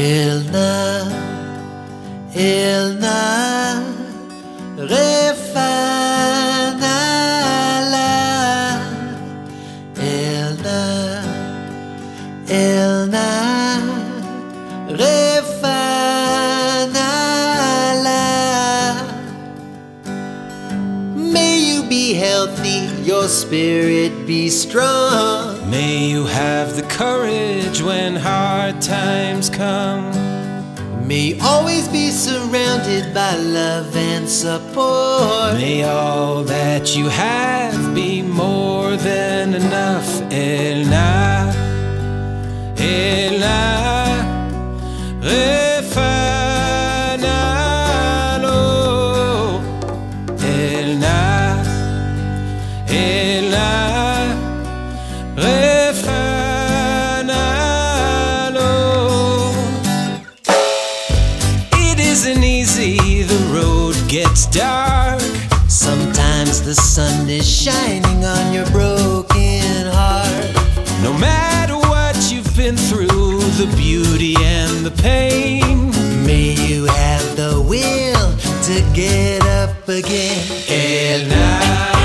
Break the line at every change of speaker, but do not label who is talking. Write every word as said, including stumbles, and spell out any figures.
Elna, Elna, refanala. Elna, Elna, refanala. May you be healthy, your spirit be strong.
May you have the courage when hard times come.
May you always be surrounded by love and support.
May all that you have be more than enough. Elna, Elna, refanalo. Elna, Elna, refanalo. It isn't easy, the road gets dark.
Sometimes the sun is shining on your broken heart.
No matter what you've been through, the beauty and the pain,
May you have the will to get up again.
Elna,